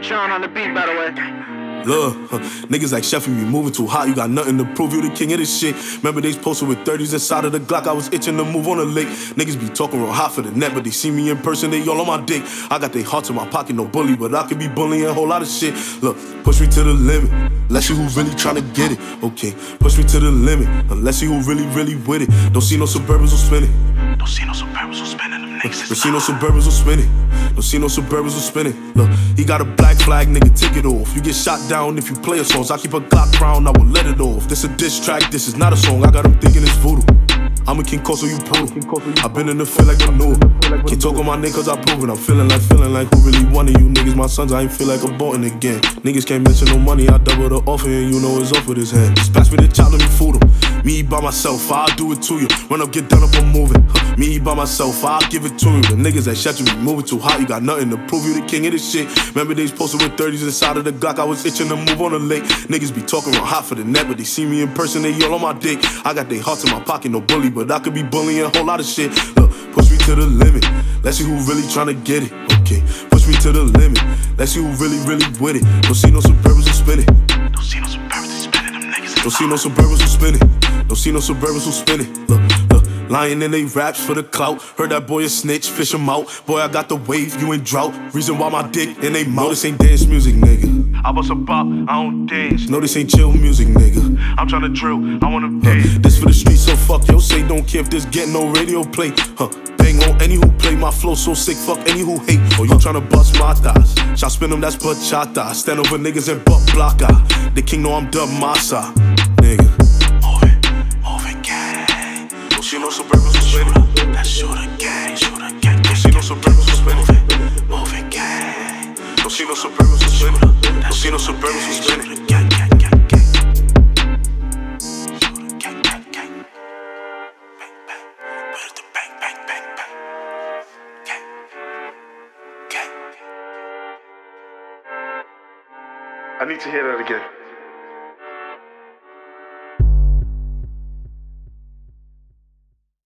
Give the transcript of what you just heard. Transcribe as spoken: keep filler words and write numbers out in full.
Sean on the beat, by the way. Look, huh, niggas like Chef, you be moving too hot, you got nothing to prove, you the king of this shit. Remember they posted with thirties inside of the Glock, I was itching to move on the lake. Niggas be talking real hot for the net, but they see me in person, they all on my dick. I got they hearts in my pocket, no bully, but I could be bullying a whole lot of shit. Look, push me to the limit, let's see who really tryna get it. Okay, push me to the limit, let's see who really, really with it. Don't see no Suburbans who spin it. Don't see no Suburbans who spinning them niggas. Don't see no Suburbans who spin it. Don't see no Suburbans who spin it. Look, he got a black flag, nigga, take it off. You get shot down if you play a song. I keep a Glock round, I will let it off. This a diss track, this is not a song. I got him thinking it's voodoo. I'm a King Koso, you poodle. I been in the field like a new. Can't talk on my name cause I prove it. I'm feeling like, feeling like who really wanted you niggas? My sons, I ain't feel like aborting again. Niggas can't mention no money, I double the offer and you know it's off with his hand. Just pass me the child, let me fool him. Me by myself, I'll do it to you. Run up, get done up, I'm moving. Huh. Me by myself, I'll give it to you. The niggas that shut you, be moving too hot. You got nothing to prove, you the king of this shit. Remember they posted with thirties inside of the Glock, I was itching to move on the lake. Niggas be talking real hot for the net, but they see me in person, they all on my dick. I got they hearts in my pocket, no bully, but I could be bullying a whole lot of shit. Look, push me to the limit, let's see who really tryna get it. Okay, push me to the limit, let's see who really, really with it. Don't see no Suburbans who spin it. Don't see no Suburbans who spinning them niggas. Don't see no Suburbans who spin it. Don't see no Suburbans who spin it. Look, look, lying in they raps for the clout. Heard that boy a snitch, fish him out. Boy, I got the wave, you in drought. Reason why my dick in they mouth. No, this ain't dance music, nigga. I bust a bop, I don't dance. No, this ain't chill music, nigga. I'm tryna drill, I wanna dance. Huh. This for the streets, so fuck yo, say don't care if this get no radio play. Huh. Bang on any who play my flow so sick, fuck any who hate. Oh, you tryna bust my thighs. Shot spin them, that's bachata. Stand over niggas and butt blocker. The king know I'm dub massa, nigga. Don't see no Suburbans who spin it. That's shooter gang, shooter gang. Don't see no Suburbans who spin it. Moving gang. Don't see no Suburbans who spin it. Don't see no Suburbans who spin it. Gang, gang, gang, gang. Shooter gang, gang, gang. Bang, bang. Where's the bang, bang, bang, bang? Gang, gang. I need to hear that again.